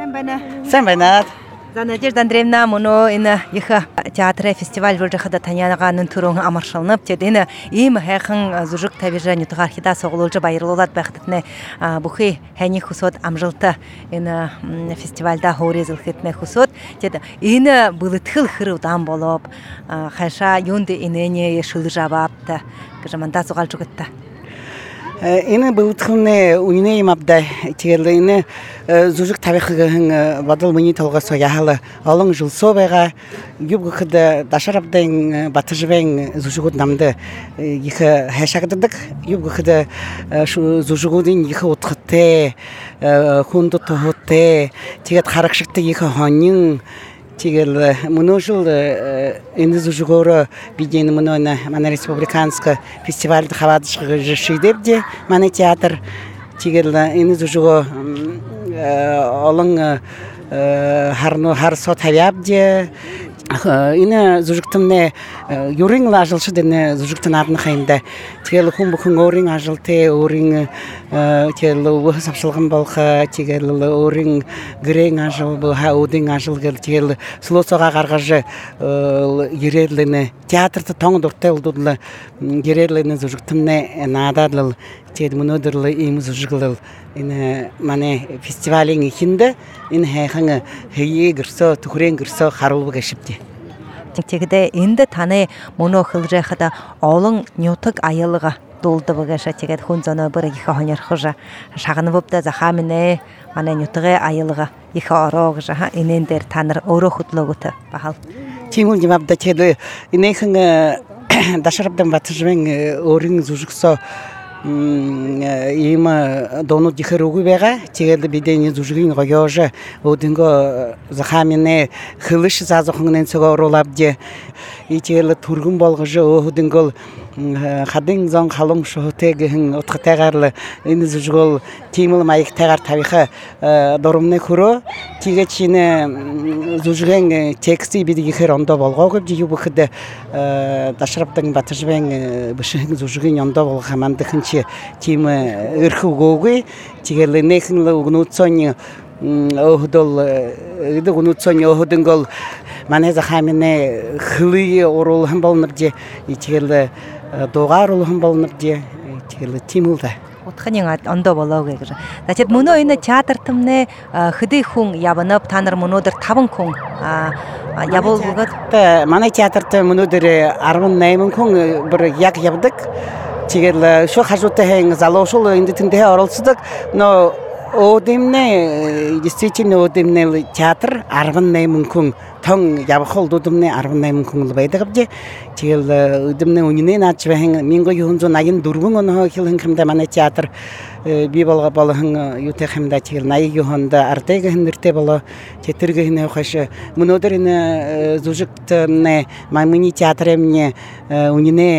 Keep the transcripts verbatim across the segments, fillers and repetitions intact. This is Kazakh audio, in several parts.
Сэмбэнат. За Надежда Андреевна муну ина иха театры фестиваль выржахада таньянаганын түрүн амаршалынып тед ина им хайхын зужук табижа нютугар хида соголулжа байырлуулат бахтытны бухи хани хусот амжилта ина фестивальда хорезил хитне хусот тед ина былытхыл хырыудан болоп хайша юнды инене шылжабапта гжаманда согалжугытта. Энэ былтхны уйне имабда тиерлэйне зужук табихыгын бадал мыни толгосо яхала алың жылсо байга юбгыхыда дашарабдын батыжбен зужугут намды ихе хашагдык юбгыхыда зужугудын ихе утхытте хунду тохотте тигет харакшыкты ихе хонин Тигел множил инде зужугора виден мнона мана республиканска фестиваль хавадышгы жишидебде мана театр тигел инде зужуго алың харно харсо тавябде ина зужуктымне юрин лажылшы дене зужуктын адын хайында тигел хум бухун орин ажылте орин тигел ух сапшылгын болха тигел орин грен ажыл бу хаудин ажыл гел тигел слосога гаргажы ерерлене театрды тоң дуртте улдудлы ерерлене зужуктымне нададыл тигел мнодырлы им зужуглыл ина мане фестивалин ихинде ин хайхаңы хейе гырсо тухрен гырсо харулбы гашипти тегде инде таны моно хылжахада олон нютык аялыга долды багаша тегет хунзана бир их ханер хожа шагыны бопта захамине мане нютыгы аялыга их арогжа инендер таныр оро хутлогута бахал тимул димабда теде инехын дашарабдан батыжбен орин зужуксо има дону дихеругу бега тегелде бидени зужгин гойожа одинго захамине хылыш зазохнен согоролабде ителе тургун болгожо одингол хадин зон халым шотегин отхтагарлы ин зужгол тимул майк тагар табиха дорумне куро тигечине зужген тексти биди херондо болгого жибухде дашарабдан батыжбен бишин зужгин ондо болгамандыхын тим эрхугоги тигеле нехинле угнуцони охдол иде угнуцони охдингол мане захамине хли орулхан болныбже тигеле догар улхан болныбже тигеле тимулда отханинга ондо болоог гэж. Значит мөнөө энэ театр тэмнэ хэдий хүн явнап та нар мөнөөдөр таван хүн явуулгад манай театрт мөнөөдөр арван хүн бүр яг явдаг. Тигел шо хажуутай хэн залуушул энд тэндээ оролцдог но одимне действительно одимне театр арван хүн тон явхол дудумне арван хүн л байдаг гэж тигел одимне үнэнэ наач бахан минго юунзо наян дөрвөн оноо хилэн хэмдэ манай театр би болго болгон юутэй хэмдэ тигел наяг юунда артыг хэмнэртэй болоо тетэргэ хинэ хаш мөнөөдөр энэ зужигтне мамны театрэмне үнэнэ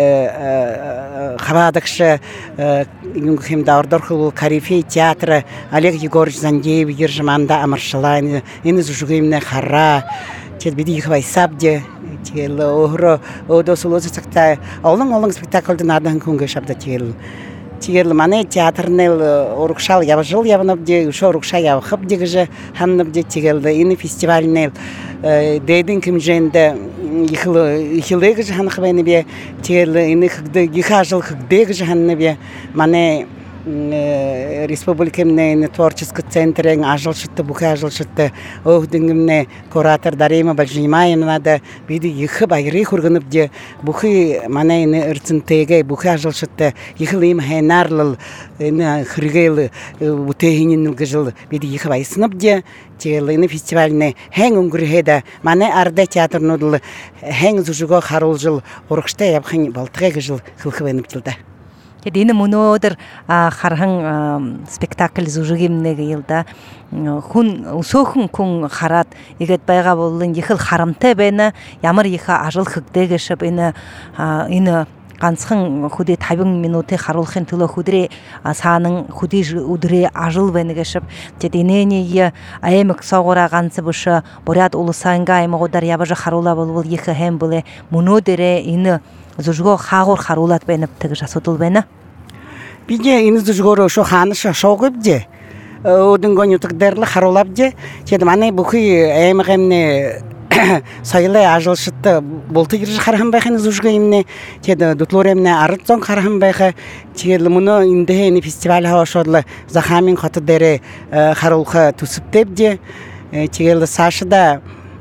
хавадагш юнг хэмдэ ордорхол карифе театр Олег Егорович Зандеев ержманда амаршалайн энэ зужигэмне хара тед биди их вайсабде тигел охро одосулоз цагта олон олон спектакльд надан хүн шабда тигел тигел мане театрнел урукшал явжыл явнабде шо урукша явхып дегже ханнабде тигел энэ фестивальнел дэдин кимженде ихл ихлег ханхбэне бе тигел энэ хгде гихажыл хгде ханне бе мане республикемне творческий центрен ажылшытты бухи ажылшытты охдингемне куратор Дарима Бажнимаевна надо биди ихы байры хургынып бухи манайны ырцынтеге бухи ажылшытты ихлим хенарлыл эне хригел утехинин гжыл биди ихы байсынып де тиелыны фестивальне хэн унгурхеда мане арда театрнудыл хэн зужуго харулжыл урукшта япхын балтыга гжыл хылхыбенып жылда. Эдине мөнөөдөр хархан спектакль зужигимнэг йылда хүн өсөөхөн хүн хараад игээд байгаа болон ихэл харамтай байна. Ямар их ажил хөгдөөгэшв энэ энэ ганцхан хөдөө таван минутыг харуулахын төлөө хөдрөө саанан хөдөө өдрөө ажил байна гэшв. Тэд инээний аймаг согора ганц бүш буряд улусанга аймагудар ябаж харуула болвол их хэм боле мөнөөдөрөө энэ зужго хаагур харуулаад байна гэж асуудал байна. Бигээ энэ зужгоор шо хаана шоогобде одын гонютык дерлы харулабже чед мане бухи эмгемне сайылы ажылшытты болты кирж хархан байхын зужга имне чед дутлоремне арытсон хархан байха чед муну индехени фестиваль хавашодлы захамин хаты дере харулха тусыптепже чед сашыда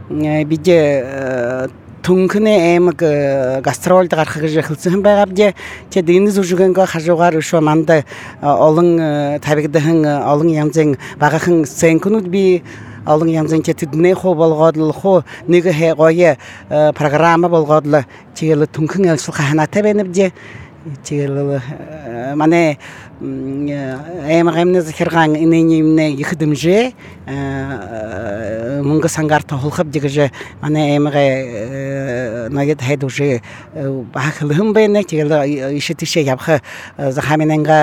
биде Түнкіне әмік гастрольді қарқығы жақылсын байғабде, те дейіні зүжігенгі қажуғар үші манды олың табигдіғін олың янзен бағақын сен күнуд бі, олың янзен те түдіне қо болғадылы қо, неге хе қойы программа болғадылы, тегелі түнкін әлшіл қағанаты бәніпде, тегелі мане әмік әміне зікірған иненеміне екідім же, мұңғы саңғар тоғылқып дегіже мане әміғе нағет хайд уже бақылығым бәйіне тегелі іші-тіші япқы зақамененға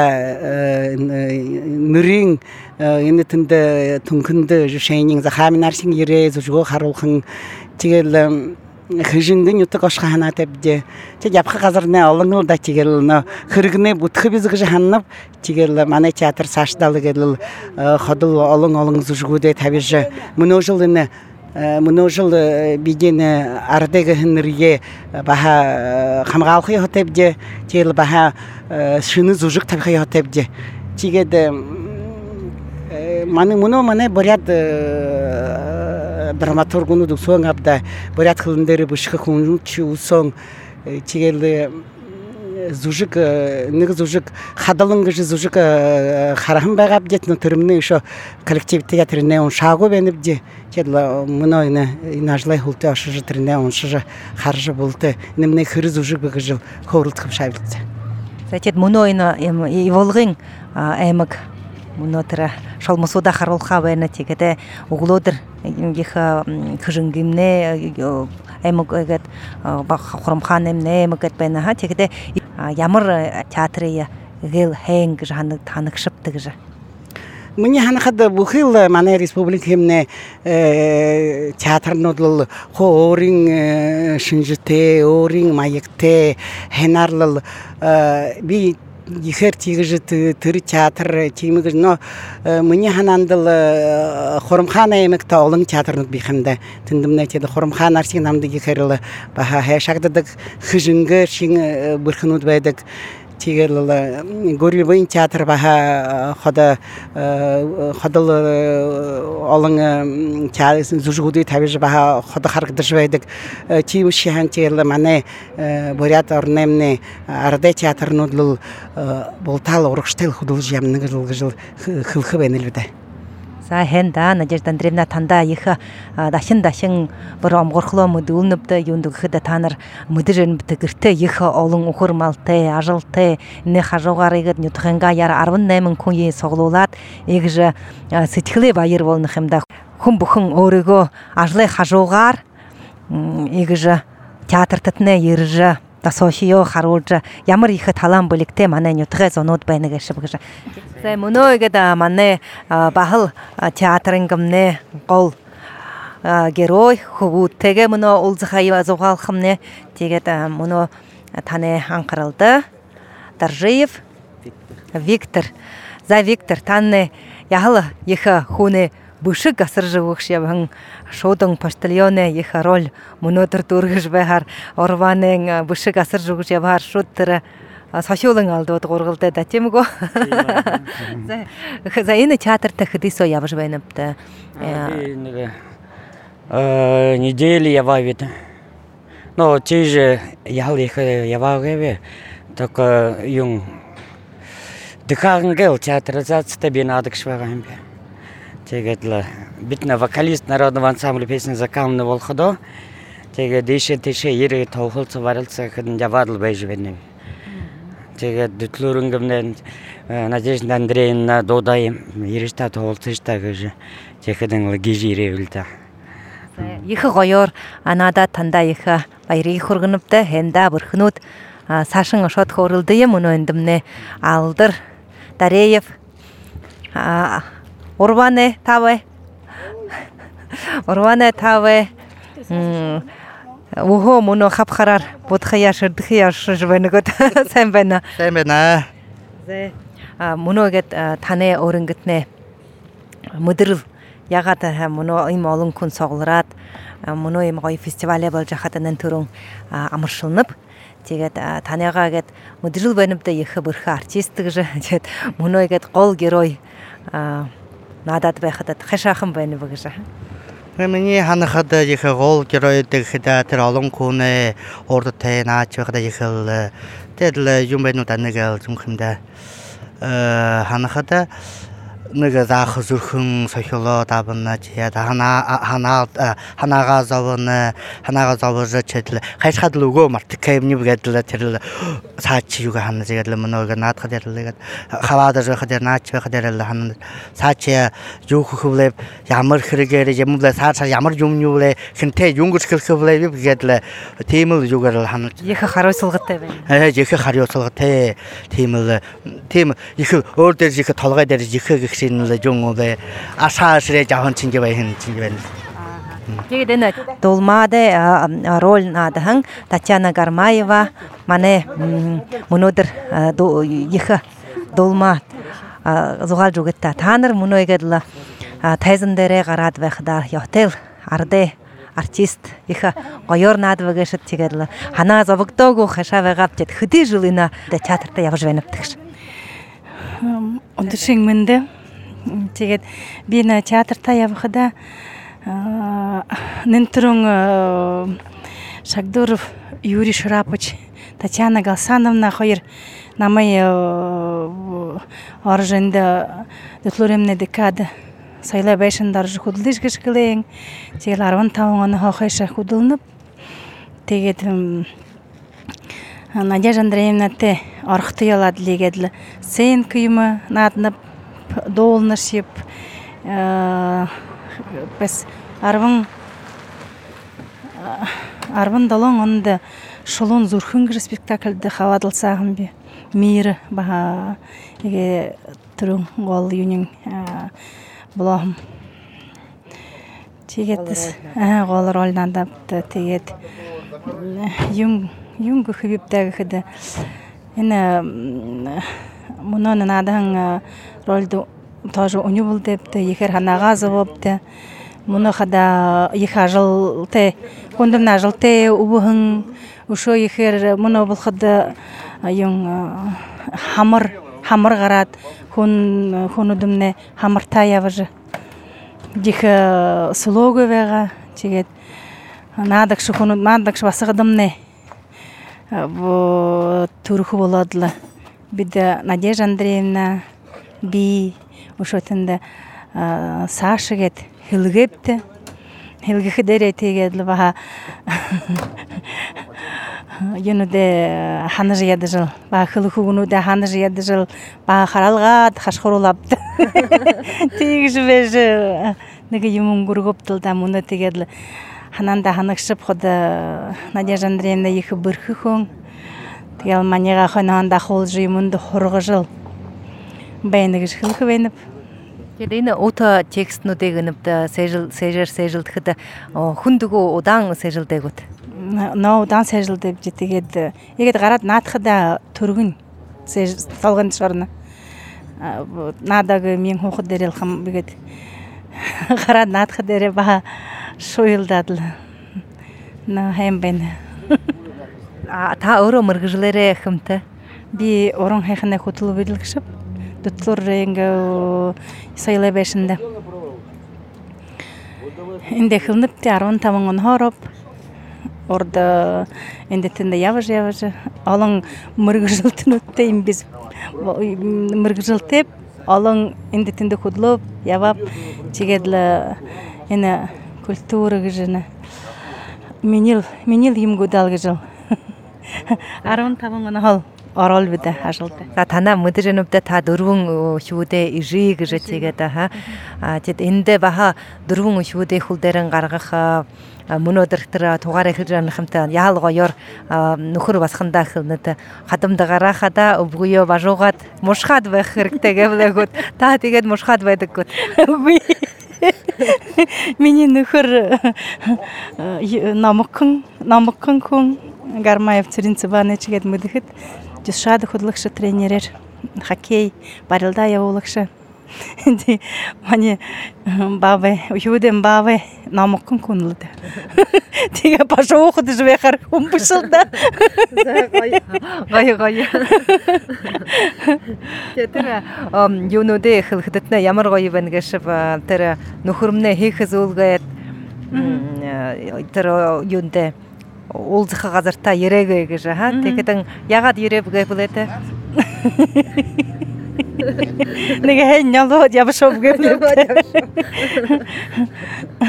нүрін ені түнді түнкінді жүшейнің зақамен аршын ере зүжіғо қарылқын тегелі хыжингын ютык ошхана тепде те япка казырны алыңыл да тигелны хыргыны бутхы бизги жаханып тигел мане театр сашталы гел ходул алың алың зужгуде табиже множылны множыл бидене ардеге хынрие баха хамгалхы хотепде тел баха шыны зужук табхы хотепде тигеде мане муно мане боряд драматургуну дуксон абда боряд хылындыры бушкы кунчу усон тигелде зужик нэг зужик хадалынгы зужик харахын байгап детно төрүмнү ошо коллектив театрыне он шагу бенибди чедла муноyna инажлай хулты ашыжы трине он шыжы харжы булты немне хыры зужик быгыжыл хорултып шабылды затет муноyna и волгын эмик мунотра шалмасуда харулха бена тигеде углодыр иха хыжынгимне эмик эгет бахромхан эмне эмик бена ха тигеде ямар театрыя гел хэнг жаны таныкшыпты гыжы Мне ханахада бухил мане республика хемне театрнодл хорин шинжте орин маекте хенарлл би ихэр тигэж тэр театр тимэг но мне ханандл хоромхана эмекте олон театрнод бихэмдэ тэндэмнэ тэд хоромхан арсиг намд ихэрл баха хэшагддаг хыжынгэр шин бүрхнүүд байдаг тигэл горилвын театр баха хода ходол олон театрын зужгуды тавиж баха хода харагдаж байдаг тим шихан тигэл мане борят орнемне арде театрнудлул болтал урагштел худул ямны гыл хылхы бенелбеде за хенда Надежда Андреевна танда иха дашин дашин бір амгорхло мудулныбды юндугыда таныр мыдырын битгирте иха олон ухурмалты ажылты не хажогарыгыд нютхенга яр арвын немин куи соглуулат эгже сытхлы байыр болны хемда хум бухун орыго ажлы хажогар эгже театр тетне ирже тасошио харулжа ямар иха талан бөлікте мане нютхэ зонод байныга шыбгыжа за мунойгада мане бахыл театрынгымне гол герой хубут теге муно улзахайва зогалхымне тегет муно тане анкарылды Даржиев Виктор за Виктор танне яхалы иха хуне бушык гасыржы вөхшебің шоудың поштальоне иха роль мунотыр тургыш бәхар орванен бушык гасыржы вөхшебар шуттыры сашулың алды от горгылды да темго за ины театрда хыдысо ябыш бәйніпті недели явавит но те же ял иха явавеве только юн дыхагын театризацияда бен адык шваган бе Тегедле битна вокалист народного ансамбля песни закамны волходо. Теге деше теше ере тоухулца варылца хыдын явадыл бейжвенне. Теге дутлурунгымнен Надежда Андреевна додай еришта тоухулцышта гыжы. Техыдын гижи ревилта. Ихы гойор анада танда ихы байри хургыныпты хенда бурхнут сашын ошот хорылды муну эндимне алдыр Дареев Урване таве, Урване таве, ухо муно хапхарар, бодхая шырдхия шжвенегот, сэмбена. Сэмбена. Зе муногет тане оронгетне мыдырыл ягата һәм моно им олон күн соглырат моно им гой фестивале бол жахатанан турун амыршылнып тегет таняга гет мыдырыл бенеп те ихе бирха артисттыгы жет моно гет гол герой надат бехатат хашахым бенеп гыжа Мне ханахада ихе гол герой дэгхэда тэр олон күн орд тэ наач байхада ихэл тэдл юмбэну танагал зүмхэмдэ ханахада нэг заах зүрхэн сохилоо давна чия хана хана ханаага зовно ханаага зовж чэдл хайшхад лүгөө мартикэвни бгэдл тэр саач юга хана зэгэдл мөнөг наадхад ярлыгад хаваада жохад наач байхад ярл хана саач юу хөвлээ ямар хэрэгээр юмлаа саач ямар юм юулээ хинтэ юнгс хэлхөвлээ бгэдл тиймэл югаар хана их хариуцлагатай байна ээ их хариуцлагатай тиймэл тийм их өөр дээр их толгой дээр их шинэлж юмулээ асаашрэ жахан чингэ байна чингэ байна. Тэгдэнэ долмаде роль надахан Татьяна Гармаева мане мөнөдөр их долма зугаал жүгэтта таанар мөнөйгэдла тайзан дээрээ гараад байхда хотел арде артист их гоёр наадвэгэшэт тэгэдла ханаа зовгдоогүй хашавэгаад тэд хөдөө жилина театрта явж байна тэгш. Өдөршин мэндэ тэгээд би на театрта явхада Нэнтрун Шагдуров Юрий Шарапыч Татьяна Галсановна хоёр намайг оржинда дэтлөремнэ декада сайлай байшиндар хөдлөж гიშгэлэн тэгэл арван таван оны хохойша хөдөлнөп тэгээд Надежда Андреевна те орхты ялад легедл сен кыймы наднып долнышып бес арван арван долон онда шулун зүрхүнгэр спектакльде хавадылсагым би мир баха эге турун гол юнин блогм тэгээд гол ролнанда тэгээд юм Юнг хөвибдэг хэдэ энэ мөнөн надахан ролд тоже унюбл депте ихэр ханага завопте мөнө хада их ажылте хүндэмна ажылте убухан ушо ихэр мөнө булхад юм хамар хамар гараад хүн хүнүдэмнэ хамарта явж дих слоговега тэгээд надагш хүнүд надагш басгадымнэ в турху болодла биде Надежда Андреевна би ушотында Сашагет хилгепте хилгехдере тегедл баха юнуде ханаж ядыжыл ба хилхугунуде ханаж ядыжыл ба харалгат хашхурулапты тегижбеж неге юмун гургоптылда муна тегедл Хананда ханакшып хода Надежда Андреевна их бирхи хон тэгэл манега хонанда холжи мунду хоргожыл байнагыш хилхвенеп Тэдэн ота текстнүүдэгэнэп сэжил сэжэр сэжилдэхэд хүндгөө удаан сэжилдэгүүд ноо удаан сэжилдэг тэгээд игээд гараад наатхада төргөн сэж толгонд шорно наадаг мен хоход дэрэл хам бигээд гараад наатхадэрэ ба шуйлдадл на хэмбэн а та өөрөө мэргэжлэрээ хэмтэй би орон хайхна хөтлөө билгшэп дотлор ингээ сайлай байшинда инде хилнэпти арван таван он хороп орда инде тэнда явж явж олон мэргэжлтнүүдтэй юм biz мэргэжлтэп олон инде тэнда хөдлөө явап чигэдл энэ культура гэжнэ минил минил юм гудал гэжэл арван таван он хол орол бидэ хашилтай. За танаа мэдэрэнүвдэ та дөрвөн шүүдэ ижи гэж тэгээд ха тэгэд эндэ баха дөрвөн шүүдэ хүлдэрэн гаргах мөнөдөртөр тугаараа хэлж хэмтэй яал гоёр нөхөр басхандаа хэлнэт хадамдагараа хада өвгүйөө бажуугаад мушхад байх хэрэгтэй гэвлэгүүд та тэгээд мушхад байдаг гот. Миний нөхөр намокон намокон хүн Гармаев Цэрэнцэбанэ чигэд мэдэхэд жишад хөдлөгч тренерэр хоккей барилда явуулагч Ди мани бабе, уюдем бабе намоккун кунлуд. Тиге паша окуду жбе хар кумпушылда. Гай гай. Тетера юнуде хилхитне ямар гай бенгешеп тера нухурмне хихиз улгайт. Тера юнде улзыха газарта ерегеге жаха. Текетен ягат еребге булете. Неге хен яло ябышып геплеп.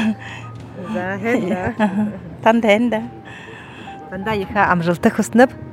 За хенда. Танда хенда. Танда иха амжилты хуснып